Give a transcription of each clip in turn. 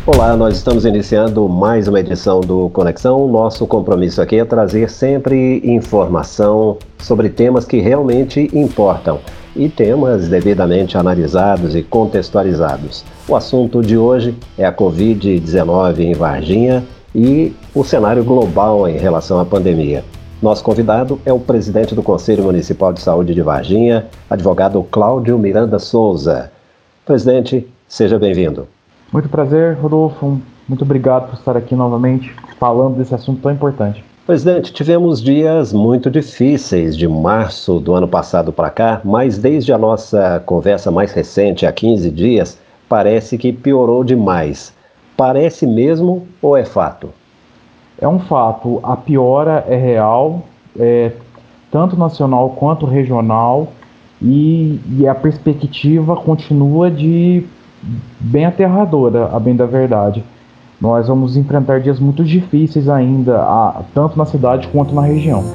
Olá, nós estamos iniciando mais uma edição do Conexão. Nosso compromisso aqui é trazer sempre informação sobre temas que realmente importam e temas devidamente analisados e contextualizados. O assunto de hoje é a Covid-19 em Varginha e o cenário global em relação à pandemia. Nosso convidado é o presidente do Conselho Municipal de Saúde de Varginha, advogado Cláudio Miranda Souza. Presidente, seja bem-vindo. Muito prazer, Rodolfo. Muito obrigado por estar aqui novamente falando desse assunto tão importante. Presidente, tivemos dias muito difíceis de março do ano passado para cá, mas desde a nossa conversa mais recente, há 15 dias, parece que piorou demais. Parece mesmo ou é fato? É um fato. A piora é real, tanto nacional quanto regional, e a perspectiva continua de bem aterradora, a bem da verdade. Nós vamos enfrentar dias muito difíceis ainda, tanto na cidade quanto na região.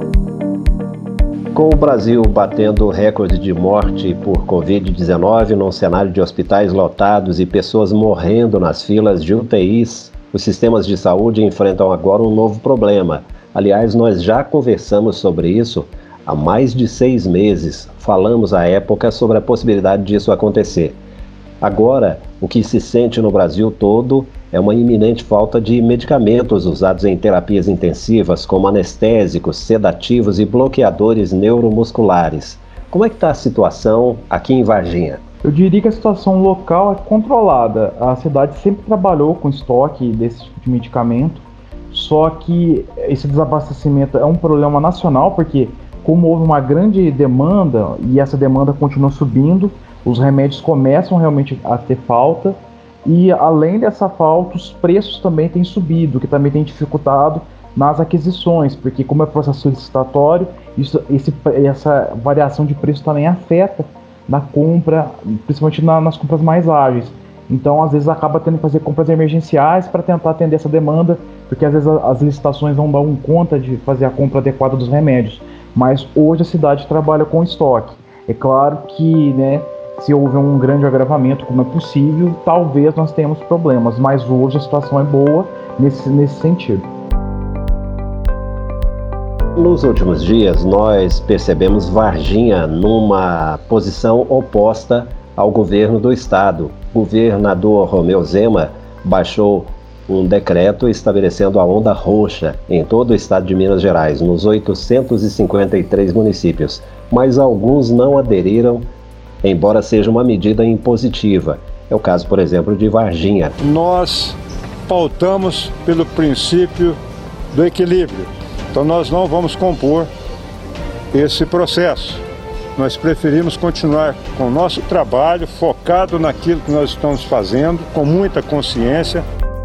Com o Brasil batendo recorde de morte por Covid-19 num cenário de hospitais lotados e pessoas morrendo nas filas de UTIs, os sistemas de saúde enfrentam agora um novo problema. Aliás, nós já conversamos sobre isso há mais de 6 meses. Falamos à época sobre a possibilidade disso acontecer. Agora, o que se sente no Brasil todo é uma iminente falta de medicamentos usados em terapias intensivas, como anestésicos, sedativos e bloqueadores neuromusculares. Como é que está a situação aqui em Varginha? Eu diria que a situação local é controlada. A cidade sempre trabalhou com estoque desse tipo de medicamento, só que esse desabastecimento é um problema nacional, porque como houve uma grande demanda e essa demanda continua subindo, os remédios começam realmente a ter falta, e além dessa falta, os preços também têm subido, que também tem dificultado nas aquisições, porque como é processo licitatório, essa variação de preço também afeta na compra, principalmente nas compras mais ágeis. Então, às vezes, acaba tendo que fazer compras emergenciais para tentar atender essa demanda, porque às vezes as licitações não dão conta de fazer a compra adequada dos remédios. Mas hoje a cidade trabalha com estoque. É claro que, se houver um grande agravamento, como é possível, talvez nós tenhamos problemas, mas hoje a situação é boa nesse sentido. Nos últimos dias, nós percebemos Varginha numa posição oposta ao governo do estado. O governador Romeu Zema baixou um decreto estabelecendo a onda roxa em todo o estado de Minas Gerais, nos 853 municípios, mas alguns não aderiram, embora seja uma medida impositiva. É o caso, por exemplo, de Varginha. Nós pautamos pelo princípio do equilíbrio, então nós não vamos compor esse processo. Nós preferimos continuar com o nosso trabalho, focado naquilo que nós estamos fazendo, com muita consciência.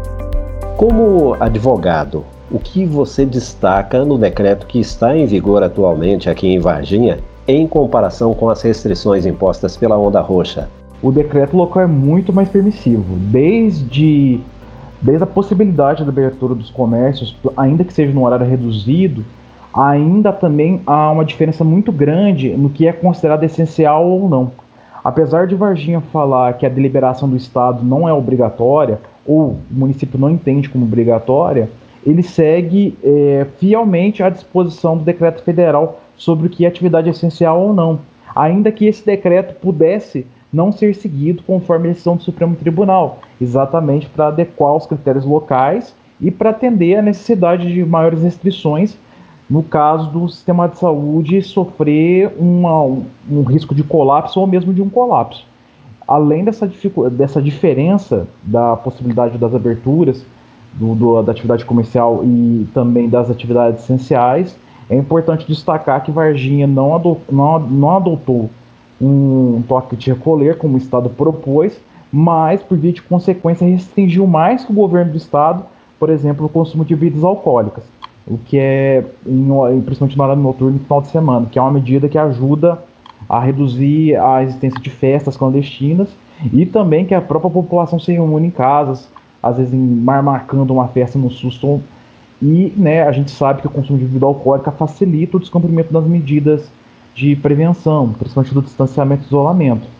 Como advogado, o que você destaca no decreto que está em vigor atualmente aqui em Varginha, em comparação com as restrições impostas pela onda roxa? O decreto local é muito mais permissivo, desde a possibilidade da abertura dos comércios, ainda que seja num horário reduzido, ainda também há uma diferença muito grande no que é considerado essencial ou não. Apesar de Varginha falar que a deliberação do Estado não é obrigatória, ou o município não entende como obrigatória, ele segue fielmente à disposição do decreto federal sobre o que é atividade essencial ou não, ainda que esse decreto pudesse não ser seguido conforme a decisão do Supremo Tribunal, exatamente para adequar os critérios locais e para atender a necessidade de maiores restrições no caso do sistema de saúde sofrer um risco de colapso ou mesmo de um colapso. Além dessa diferença da possibilidade das aberturas da atividade comercial e também das atividades essenciais, é importante destacar que Varginha não adotou um toque de recolher, como o Estado propôs, mas, por via de consequência, restringiu mais que o governo do Estado, por exemplo, o consumo de bebidas alcoólicas, o que é, principalmente na hora noturna e no final de semana, que é uma medida que ajuda a reduzir a existência de festas clandestinas e também que a própria população se reúne em casas, às vezes marcando uma festa no susto. E a gente sabe que o consumo de bebida alcoólica facilita o descumprimento das medidas de prevenção, principalmente do distanciamento e isolamento.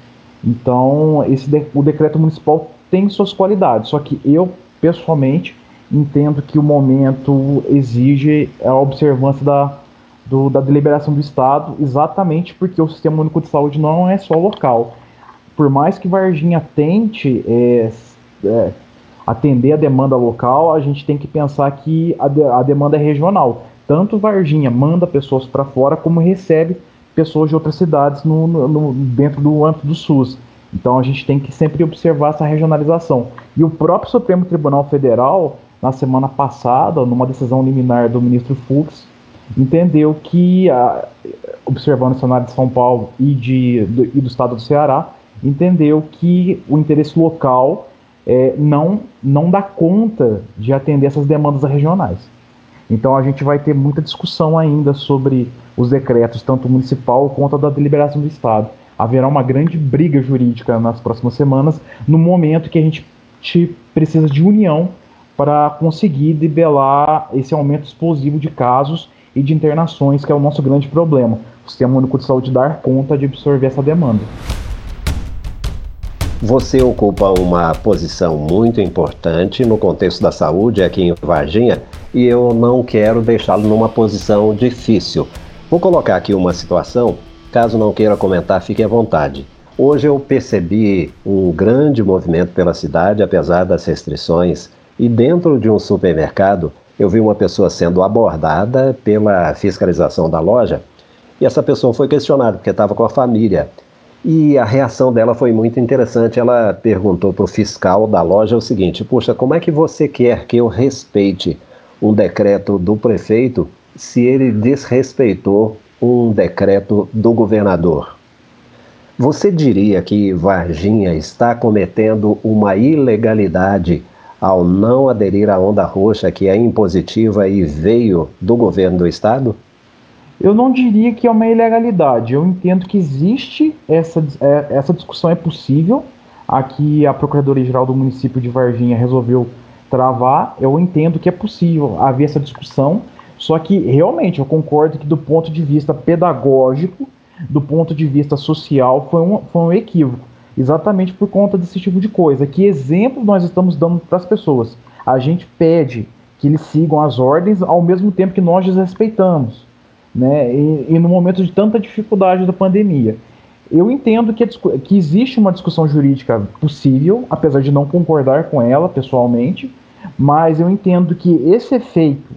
Então, o decreto municipal tem suas qualidades, só que eu, pessoalmente, entendo que o momento exige a observância da deliberação do Estado, exatamente porque o Sistema Único de Saúde não é só local. Por mais que Varginha tente atender a demanda local, a gente tem que pensar que a demanda é regional. Tanto Varginha manda pessoas para fora, como recebe pessoas de outras cidades dentro do âmbito do SUS. Então a gente tem que sempre observar essa regionalização. E o próprio Supremo Tribunal Federal, na semana passada, numa decisão liminar do ministro Fux, entendeu que, observando o cenário de São Paulo e do estado do Ceará, entendeu que o interesse local não dá conta de atender essas demandas regionais. Então a gente vai ter muita discussão ainda sobre os decretos, tanto municipal quanto da deliberação do Estado. Haverá uma grande briga jurídica nas próximas semanas, no momento que a gente precisa de união para conseguir debelar esse aumento explosivo de casos e de internações, que é o nosso grande problema. O Sistema Único de Saúde dar conta de absorver essa demanda. Você ocupa uma posição muito importante no contexto da saúde aqui em Varginha e eu não quero deixá-lo numa posição difícil. Vou colocar aqui uma situação, caso não queira comentar, fique à vontade. Hoje eu percebi um grande movimento pela cidade, apesar das restrições, e dentro de um supermercado eu vi uma pessoa sendo abordada pela fiscalização da loja e essa pessoa foi questionada porque estava com a família. E a reação dela foi muito interessante. Ela perguntou para o fiscal da loja o seguinte: puxa, como é que você quer que eu respeite um decreto do prefeito se ele desrespeitou um decreto do governador? Você diria que Varginha está cometendo uma ilegalidade ao não aderir à onda roxa, que é impositiva e veio do governo do estado? Eu não diria que é uma ilegalidade. Eu entendo que existe essa discussão, é possível. Aqui a Procuradoria-Geral do município de Varginha resolveu travar. Eu entendo que é possível haver essa discussão, só que realmente eu concordo que do ponto de vista pedagógico, do ponto de vista social, foi um equívoco. Exatamente por conta desse tipo de coisa. Que exemplo nós estamos dando para as pessoas? A gente pede que eles sigam as ordens ao mesmo tempo que nós desrespeitamos. Né? E no momento de tanta dificuldade da pandemia. Eu entendo que existe uma discussão jurídica possível, apesar de não concordar com ela pessoalmente, mas eu entendo que esse efeito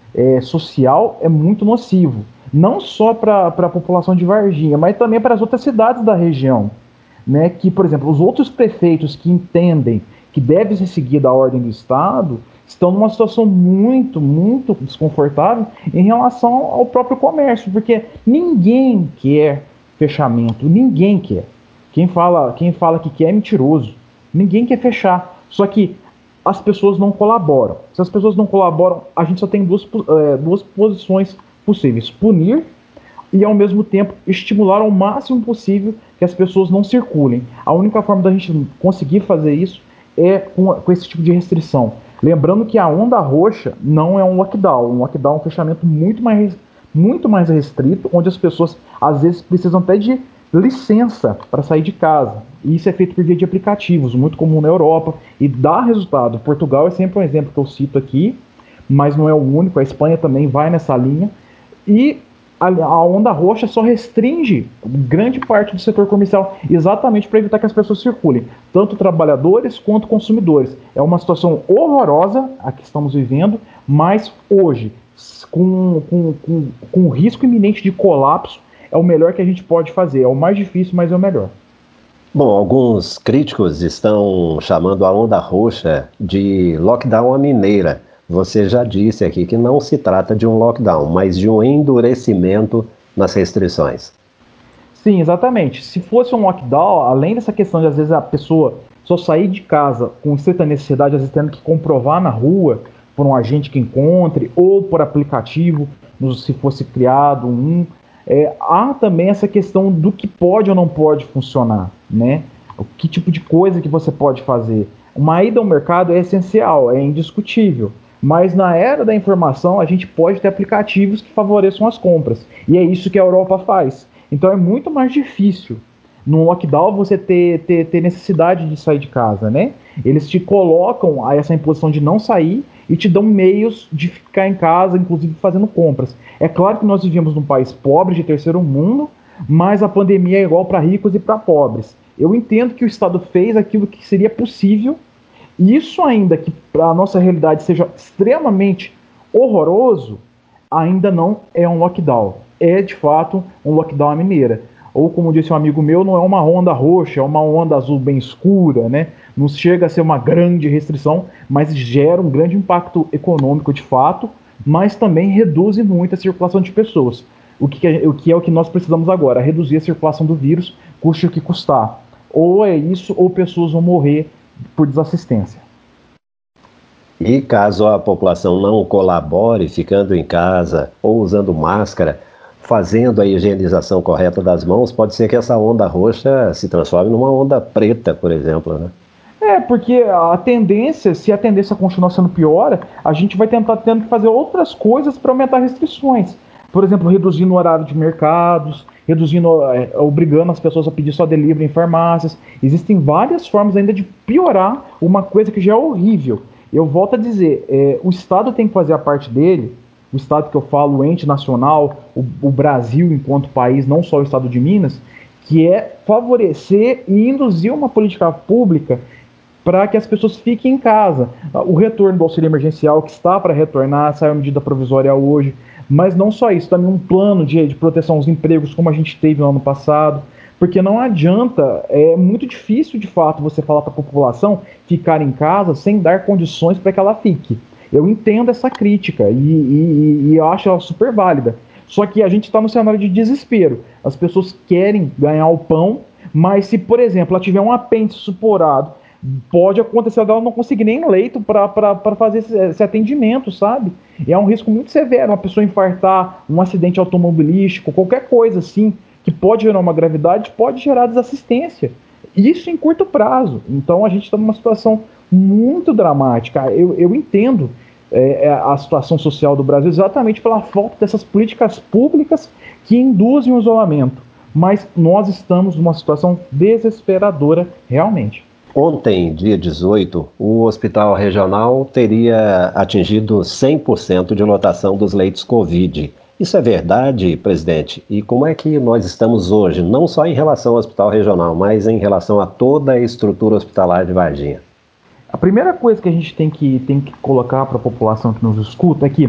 social é muito nocivo, não só para a população de Varginha, mas também para as outras cidades da região. Né? Que, por exemplo, os outros prefeitos que entendem que deve ser seguida a ordem do Estado estão numa situação muito, muito desconfortável em relação ao próprio comércio, porque ninguém quer fechamento, ninguém quer. Quem fala que quer é mentiroso. Ninguém quer fechar, só que as pessoas não colaboram. Se as pessoas não colaboram, a gente só tem duas posições possíveis: punir e, ao mesmo tempo, estimular ao máximo possível que as pessoas não circulem. A única forma da gente conseguir fazer isso é com esse tipo de restrição. Lembrando que a onda roxa não é um lockdown. Um lockdown é um fechamento muito mais restrito, onde as pessoas às vezes precisam até de licença para sair de casa. E isso é feito por via de aplicativos, muito comum na Europa, e dá resultado. Portugal é sempre um exemplo que eu cito aqui, mas não é o único. A Espanha também vai nessa linha. E a onda roxa só restringe grande parte do setor comercial, exatamente para evitar que as pessoas circulem, tanto trabalhadores quanto consumidores. É uma situação horrorosa a que estamos vivendo, mas hoje, com o risco iminente de colapso, é o melhor que a gente pode fazer. É o mais difícil, mas é o melhor. Bom, alguns críticos estão chamando a onda roxa de lockdown à mineira. Você já disse aqui que não se trata de um lockdown, mas de um endurecimento nas restrições. Sim, exatamente. Se fosse um lockdown, além dessa questão de às vezes a pessoa só sair de casa com certa necessidade, às vezes tendo que comprovar na rua por um agente que encontre, ou por aplicativo, se fosse criado há também essa questão do que pode ou não pode funcionar, né? Que tipo de coisa que você pode fazer. Uma ida ao mercado é essencial, é indiscutível. Mas na era da informação, a gente pode ter aplicativos que favoreçam as compras. E é isso que a Europa faz. Então é muito mais difícil no lockdown você ter necessidade de sair de casa, né? Eles te colocam a essa imposição de não sair e te dão meios de ficar em casa, inclusive fazendo compras. É claro que nós vivemos num país pobre, de terceiro mundo, mas a pandemia é igual para ricos e para pobres. Eu entendo que o Estado fez aquilo que seria possível, e isso ainda que para a nossa realidade seja extremamente horroroso, ainda não é um lockdown. É, de fato, um lockdown à mineira. Ou, como disse um amigo meu, não é uma onda roxa, é uma onda azul bem escura, né? Não chega a ser uma grande restrição, mas gera um grande impacto econômico de fato, mas também reduz muito a circulação de pessoas. O que é o que nós precisamos agora? Reduzir a circulação do vírus, custe o que custar. Ou é isso, ou pessoas vão morrer por desassistência. E caso a população não colabore, ficando em casa ou usando máscara, fazendo a higienização correta das mãos, pode ser que essa onda roxa se transforme numa onda preta, por exemplo, né? Porque a tendência, se a tendência continuar sendo pior, a gente vai tentar tendo que fazer outras coisas para aumentar restrições. Por exemplo, reduzindo o horário de mercados, obrigando as pessoas a pedir só delivery em farmácias. Existem várias formas ainda de piorar uma coisa que já é horrível. Eu volto a dizer, o Estado tem que fazer a parte dele, o Estado que eu falo, o ente nacional, o Brasil enquanto país, não só o Estado de Minas, que é favorecer e induzir uma política pública para que as pessoas fiquem em casa. O retorno do auxílio emergencial, que está para retornar, saiu a medida provisória hoje, mas não só isso, também um plano de proteção aos empregos, como a gente teve no ano passado, porque não adianta, é muito difícil de fato você falar para a população ficar em casa sem dar condições para que ela fique. Eu entendo essa crítica e eu acho ela super válida. Só que a gente está no cenário de desespero. As pessoas querem ganhar o pão, mas se, por exemplo, ela tiver um apêndice supurado, pode acontecer dela não conseguir nem leito para fazer esse atendimento, sabe? E é um risco muito severo, uma pessoa infartar, um acidente automobilístico, qualquer coisa assim, que pode gerar uma gravidade, pode gerar desassistência. Isso em curto prazo. Então a gente está numa situação muito dramática. Eu entendo a situação social do Brasil exatamente pela falta dessas políticas públicas que induzem o isolamento. Mas nós estamos numa situação desesperadora realmente. Ontem, dia 18, o Hospital Regional teria atingido 100% de lotação dos leitos Covid. Isso é verdade, presidente? E como é que nós estamos hoje, não só em relação ao Hospital Regional, mas em relação a toda a estrutura hospitalar de Varginha? A primeira coisa que a gente tem que colocar para a população que nos escuta é que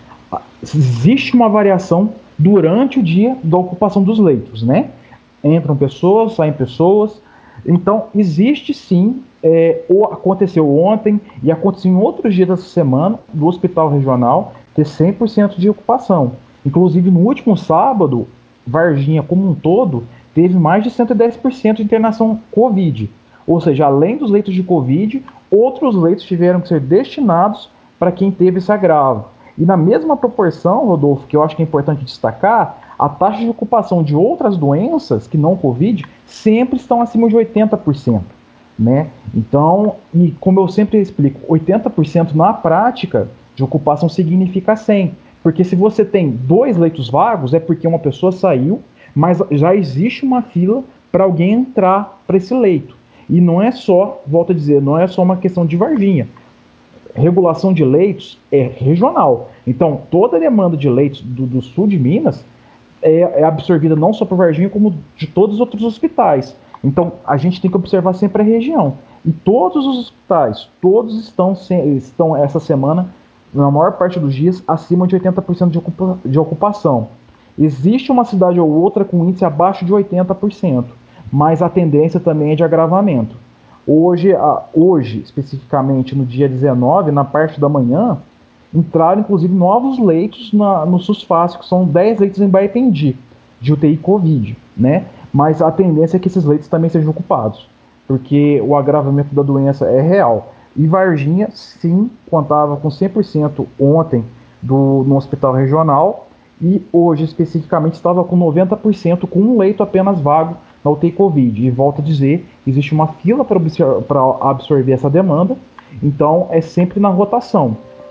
existe uma variação durante o dia da ocupação dos leitos, né? Entram pessoas, saem pessoas. Então, existe sim, aconteceu ontem e aconteceu em outros dias dessa semana, do Hospital Regional ter 100% de ocupação. Inclusive, no último sábado, Varginha como um todo teve mais de 110% de internação Covid. Ou seja, além dos leitos de Covid, outros leitos tiveram que ser destinados para quem teve esse agravo. E na mesma proporção, Rodolfo, que eu acho que é importante destacar, a taxa de ocupação de outras doenças, que não Covid, sempre estão acima de 80%. Né? Então, e como eu sempre explico, 80% na prática de ocupação significa 100%. Porque se você tem 2 leitos vagos, é porque uma pessoa saiu, mas já existe uma fila para alguém entrar para esse leito. E não é só, volto a dizer, não é só uma questão de Varginha. Regulação de leitos é regional. Então, toda a demanda de leitos do sul de Minas é absorvida não só por Varginha, como de todos os outros hospitais. Então, a gente tem que observar sempre a região. E todos os hospitais, todos estão essa semana, na maior parte dos dias, acima de 80% de ocupação. Existe uma cidade ou outra com índice abaixo de 80%, mas a tendência também é de agravamento. Hoje, especificamente no dia 19, na parte da manhã, entraram inclusive novos leitos no SUS Fácil, que são 10 leitos em Baependi, de UTI Covid, né? Mas a tendência é que esses leitos também sejam ocupados, porque o agravamento da doença é real. E Varginha, sim, contava com 100% ontem no hospital regional, e hoje especificamente estava com 90% com um leito apenas vago na UTI Covid. E volto a dizer, existe uma fila para absorver essa demanda, então é sempre na rotação.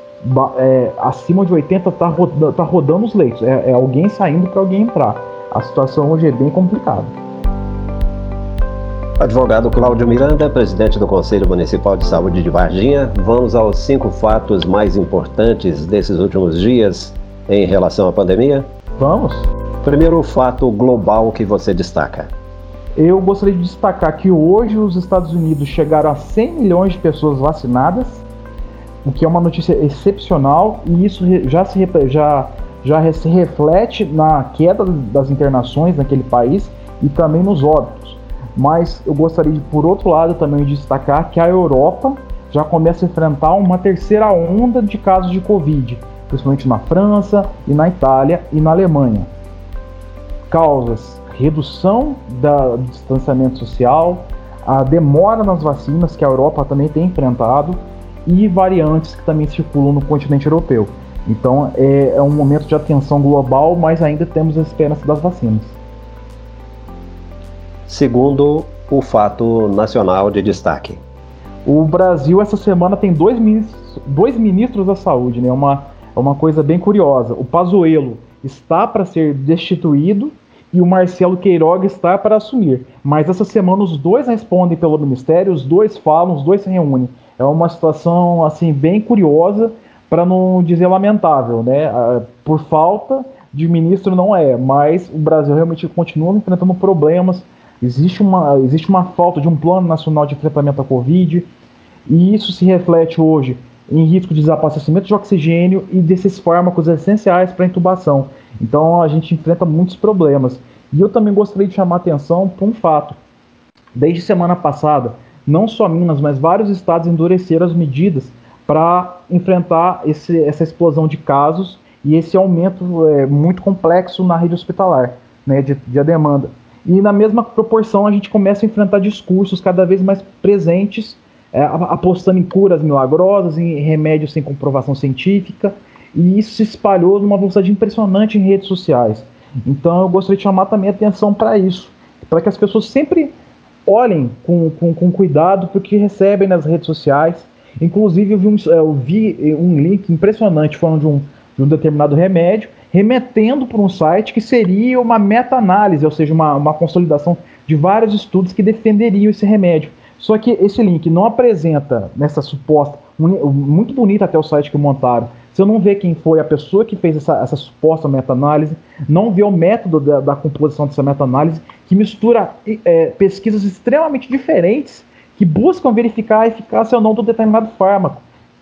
Acima de 80 tá rodando os leitos, é alguém saindo para alguém entrar. A situação hoje é bem complicada. Advogado Cláudio Miranda, presidente do Conselho Municipal de Saúde de Varginha, vamos aos 5 fatos mais importantes desses últimos dias em relação à pandemia? Vamos? Primeiro fato global que você destaca. Eu gostaria de destacar que hoje os Estados Unidos chegaram a 100 milhões de pessoas vacinadas, o que é uma notícia excepcional, e isso já se reflete na queda das internações naquele país e também nos óbitos. Mas eu gostaria de, por outro lado, também destacar que a Europa já começa a enfrentar uma terceira onda de casos de Covid, principalmente na França e na Itália e na Alemanha. Causas: redução do distanciamento social, a demora nas vacinas que a Europa também tem enfrentado e variantes que também circulam no continente europeu. Então é um momento de atenção global, mas ainda temos a esperança das vacinas. Segundo, o fato nacional de destaque. O Brasil essa semana tem dois ministros da saúde, né? É uma coisa bem curiosa. O Pazuello está para ser destituído e o Marcelo Queiroga está para assumir. Mas essa semana os dois respondem pelo ministério, os dois falam, os dois se reúnem. É uma situação assim bem curiosa, para não dizer lamentável, né? Por falta de ministro não é, mas o Brasil realmente continua enfrentando problemas. Existe uma falta de um plano nacional de enfrentamento à Covid, e isso se reflete hoje em risco de desabastecimento de oxigênio e desses fármacos essenciais para intubação. Então a gente enfrenta muitos problemas. E eu também gostaria de chamar a atenção para um fato. Desde semana passada, não só Minas, mas vários estados endureceram as medidas para enfrentar essa explosão de casos e esse aumento muito complexo na rede hospitalar, né, de demanda. E na mesma proporção a gente começa a enfrentar discursos cada vez mais presentes, apostando em curas milagrosas, em remédios sem comprovação científica, e isso se espalhou numa velocidade impressionante em redes sociais. Então eu gostaria de chamar também a atenção para isso, para que as pessoas sempre olhem com cuidado para o que recebem nas redes sociais. Inclusive eu vi um link impressionante falando de um determinado remédio, remetendo para um site que seria uma meta-análise, ou seja, uma consolidação de vários estudos que defenderiam esse remédio. Só que esse link não apresenta nessa suposta, muito bonito até o site que montaram, você não vê quem foi a pessoa que fez essa suposta meta-análise, não vê o método da composição dessa meta-análise, que mistura pesquisas extremamente diferentes, que buscam verificar a eficácia ou não do determinado fármaco.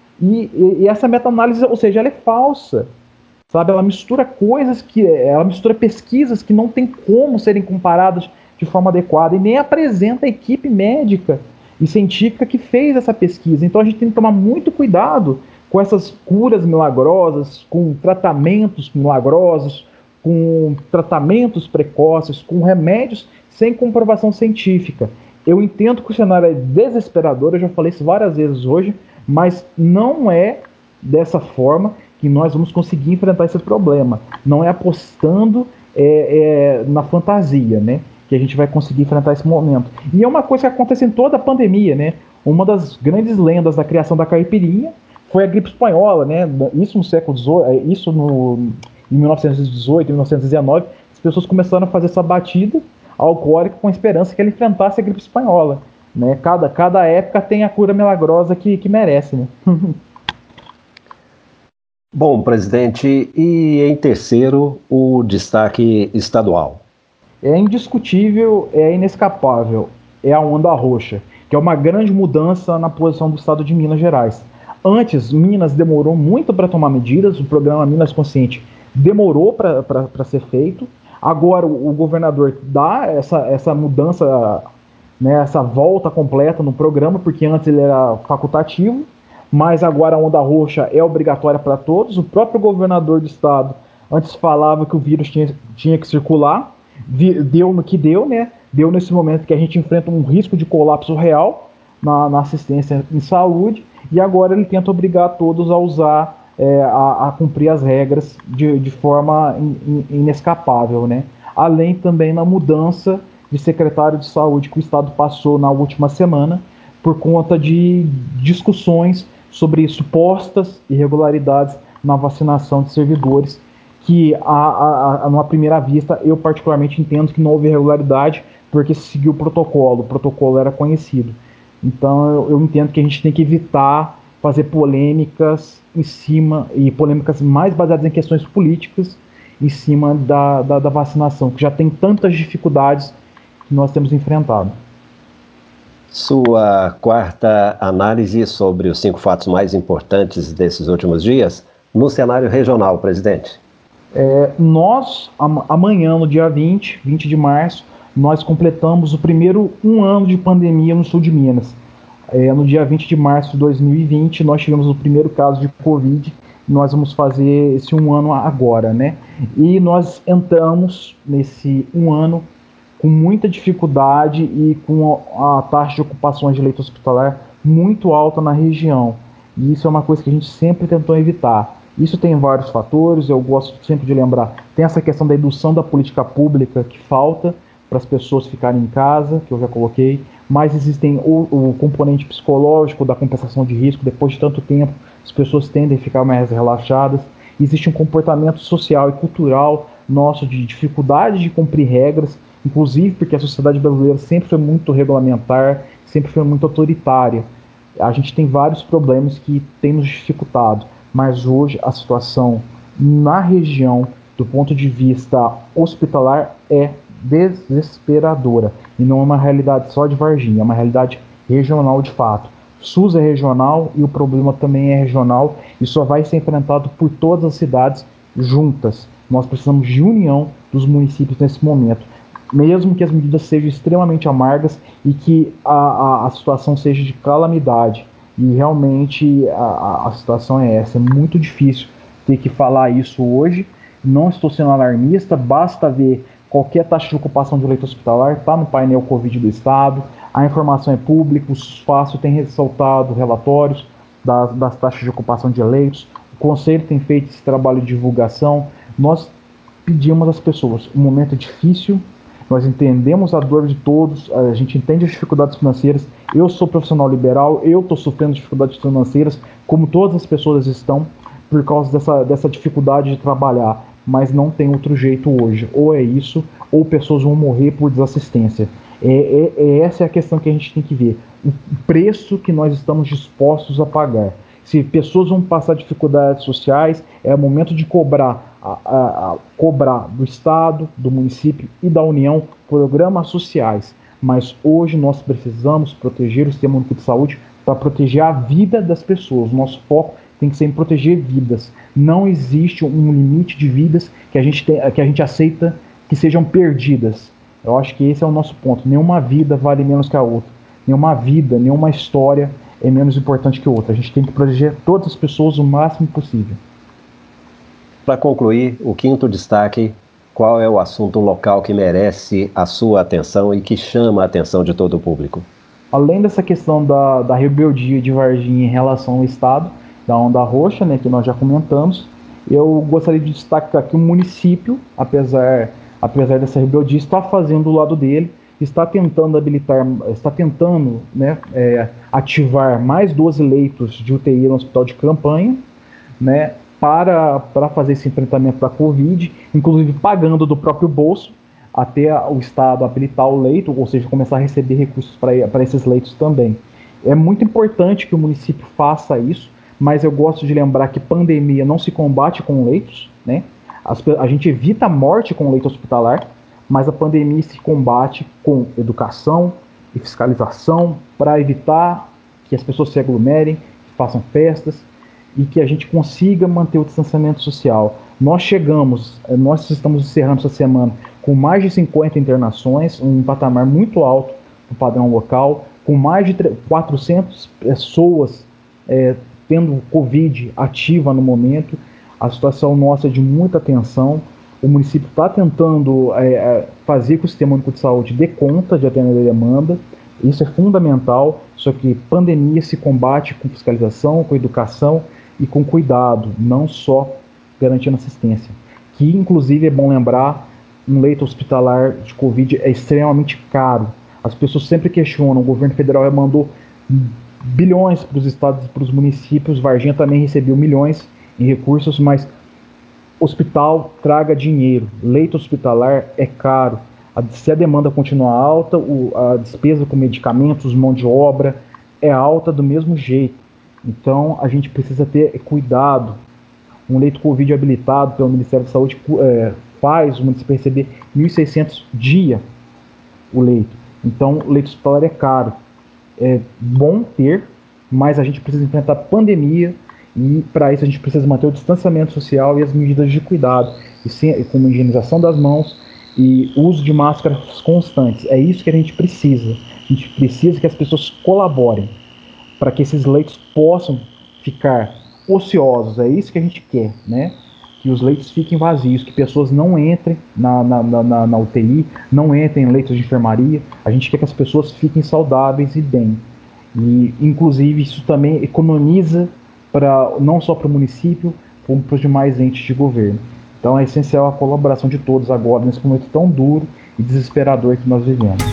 E essa meta-análise, ou seja, ela é falsa. Sabe, ela mistura ela mistura pesquisas que não tem como serem comparadas de forma adequada e nem apresenta a equipe médica e científica que fez essa pesquisa. Então a gente tem que tomar muito cuidado com essas curas milagrosas, com tratamentos milagrosos, com tratamentos precoces, com remédios sem comprovação científica. Eu entendo que o cenário é desesperador, eu já falei isso várias vezes hoje, mas não é dessa forma que nós vamos conseguir enfrentar esse problema. Não é apostando na fantasia, né, que a gente vai conseguir enfrentar esse momento. E é uma coisa que acontece em toda a pandemia, né? Uma das grandes lendas da criação da caipirinha foi a gripe espanhola, né? Isso no século XVIII, em 1918, 1919, as pessoas começaram a fazer essa batida alcoólica com a esperança que ela enfrentasse a gripe espanhola, né? Cada época tem a cura milagrosa que merece, né? Bom, presidente, e em terceiro, o destaque estadual. É indiscutível, é inescapável, é a onda roxa, que é uma grande mudança na posição do estado de Minas Gerais. Antes, Minas demorou muito para tomar medidas, o programa Minas Consciente demorou para ser feito. Agora o governador dá essa mudança, né, essa volta completa no programa, porque antes ele era facultativo, mas agora a onda roxa é obrigatória para todos. O próprio governador do estado antes falava que o vírus tinha que circular, deu no que deu, né? Deu nesse momento que a gente enfrenta um risco de colapso real na assistência em saúde, e agora ele tenta obrigar todos a usar, a cumprir as regras de forma inescapável, né? Além também na mudança de secretário de saúde que o estado passou na última semana, por conta de discussões sobre supostas irregularidades na vacinação de servidores, que numa primeira vista eu particularmente entendo que não houve irregularidade, porque seguiu o protocolo era conhecido. Então eu entendo que a gente tem que evitar fazer polêmicas em cima, e polêmicas mais baseadas em questões políticas, em cima da vacinação, que já tem tantas dificuldades que nós temos enfrentado. Sua quarta análise sobre os 5 fatos mais importantes desses últimos dias no cenário regional, presidente. Nós, amanhã, no dia 20 de março, nós completamos o primeiro 1 ano de pandemia no sul de Minas. No dia 20 de março de 2020, nós tivemos o primeiro caso de Covid. Nós vamos fazer esse 1 ano agora, né? E nós entramos nesse 1 ano com muita dificuldade e com a taxa de ocupação de leito hospitalar muito alta na região. E isso é uma coisa que a gente sempre tentou evitar. Isso tem vários fatores, eu gosto sempre de lembrar. Tem essa questão da indução da política pública que falta para as pessoas ficarem em casa, que eu já coloquei, mas existem o componente psicológico da compensação de risco. Depois de tanto tempo, as pessoas tendem a ficar mais relaxadas. Existe um comportamento social e cultural nosso de dificuldade de cumprir regras, inclusive porque a sociedade brasileira sempre foi muito regulamentar, sempre foi muito autoritária. A gente tem vários problemas que têm nos dificultado, mas hoje a situação na região, do ponto de vista hospitalar, é desesperadora. E não é uma realidade só de Varginha, é uma realidade regional de fato. SUS é regional e o problema também é regional e só vai ser enfrentado por todas as cidades juntas. Nós precisamos de união dos municípios nesse momento, mesmo que as medidas sejam extremamente amargas e que a situação seja de calamidade. E realmente a situação é essa, é muito difícil ter que falar isso hoje. Não estou sendo alarmista, basta ver qualquer taxa de ocupação de leito hospitalar, está no painel Covid do Estado, a informação é pública, o SUSFácil tem ressaltado relatórios das taxas de ocupação de leitos, o Conselho tem feito esse trabalho de divulgação. Nós pedimos às pessoas, um momento difícil, nós entendemos a dor de todos, a gente entende as dificuldades financeiras. Eu sou profissional liberal, eu estou sofrendo dificuldades financeiras, como todas as pessoas estão, por causa dessa dificuldade de trabalhar, mas não tem outro jeito hoje. Ou é isso, ou pessoas vão morrer por desassistência. Essa é a questão que a gente tem que ver. O preço que nós estamos dispostos a pagar. Se pessoas vão passar dificuldades sociais, é o momento de cobrar do Estado, do município e da União programas sociais. Mas hoje nós precisamos proteger o Sistema Único de Saúde para proteger a vida das pessoas. O nosso foco tem que ser em proteger vidas. Não existe um limite de vidas que a gente aceita que sejam perdidas. Eu acho que esse é o nosso ponto. Nenhuma vida vale menos que a outra. Nenhuma vida, nenhuma história é menos importante que outra. A gente tem que proteger todas as pessoas o máximo possível. Para concluir, o 5º destaque, qual é o assunto local que merece a sua atenção e que chama a atenção de todo o público? Além dessa questão da rebeldia de Varginha em relação ao Estado, da onda roxa, né, que nós já comentamos, eu gostaria de destacar que o município, apesar dessa rebeldia, está fazendo do lado dele, está tentando ativar mais 12 leitos de UTI no hospital de campanha, né, para fazer esse enfrentamento da Covid, inclusive pagando do próprio bolso, até o Estado habilitar o leito, ou seja, começar a receber recursos para esses leitos também. É muito importante que o município faça isso, mas eu gosto de lembrar que pandemia não se combate com leitos, né? A gente evita a morte com leito hospitalar, mas a pandemia se combate com educação e fiscalização para evitar que as pessoas se aglomerem, que façam festas e que a gente consiga manter o distanciamento social. Nós estamos encerrando essa semana com mais de 50 internações, um patamar muito alto no padrão local, com mais de 400 pessoas tendo Covid ativa no momento. A situação nossa é de muita tensão. O município está tentando fazer que o Sistema Único de Saúde dê conta de atender a demanda. Isso é fundamental, só que pandemia se combate com fiscalização, com educação e com cuidado, não só garantindo assistência. Que, inclusive, é bom lembrar, um leito hospitalar de Covid é extremamente caro. As pessoas sempre questionam, o governo federal mandou bilhões para os estados e para os municípios, Varginha também recebeu milhões em recursos, mas hospital traga dinheiro, leito hospitalar é caro. Se a demanda continuar alta, a despesa com medicamentos, mão de obra é alta do mesmo jeito. Então a gente precisa ter cuidado. Um leito Covid habilitado pelo Ministério da Saúde faz o município receber 1.600 dia o leito. Então o leito hospitalar é caro. É bom ter, mas a gente precisa enfrentar a pandemia e para isso a gente precisa manter o distanciamento social e as medidas de cuidado, como a higienização das mãos e uso de máscaras constantes. É isso que a gente precisa. A gente precisa que as pessoas colaborem para que esses leitos possam ficar ociosos. É isso que a gente quer, né? Que os leitos fiquem vazios, que pessoas não entrem na UTI, não entrem em leitos de enfermaria. A gente quer que as pessoas fiquem saudáveis e bem. E, inclusive, isso também economiza não só para o município, como para os demais entes de governo. Então é essencial a colaboração de todos agora, nesse momento tão duro e desesperador que nós vivemos.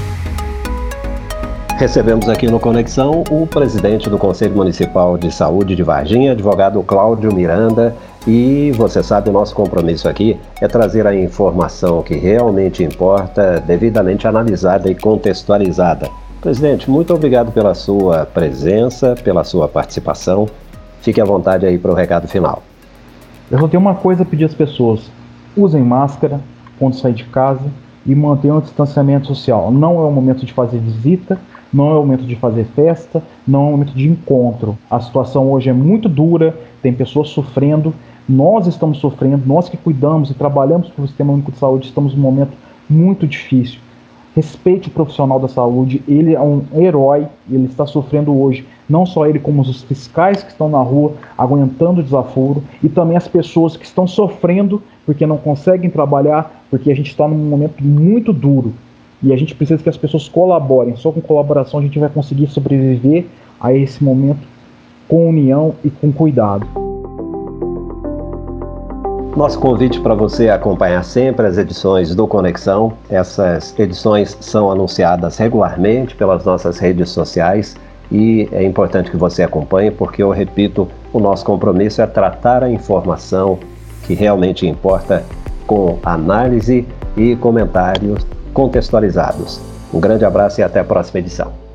Recebemos aqui no Conexão o presidente do Conselho Municipal de Saúde de Varginha, advogado Cláudio Miranda, e você sabe, o nosso compromisso aqui é trazer a informação que realmente importa, devidamente analisada e contextualizada. Presidente, muito obrigado pela sua presença, pela sua participação. Fique à vontade aí para o recado final. Eu só tenho uma coisa a pedir às pessoas: usem máscara quando sair de casa e mantenham o distanciamento social. Não é o momento de fazer visita, não é o momento de fazer festa, não é o momento de encontro. A situação hoje é muito dura, tem pessoas sofrendo, nós estamos sofrendo, nós que cuidamos e trabalhamos para o Sistema Único de Saúde estamos num momento muito difícil. Respeite o profissional da saúde, ele é um herói, ele está sofrendo hoje, não só ele, como os fiscais que estão na rua aguentando o desaforo, e também as pessoas que estão sofrendo porque não conseguem trabalhar, porque a gente está num momento muito duro, e a gente precisa que as pessoas colaborem. Só com colaboração a gente vai conseguir sobreviver a esse momento com união e com cuidado. Nosso convite para você acompanhar sempre as edições do Conexão. Essas edições são anunciadas regularmente pelas nossas redes sociais e é importante que você acompanhe, porque eu repito, o nosso compromisso é tratar a informação que realmente importa com análise e comentários contextualizados. Um grande abraço e até a próxima edição.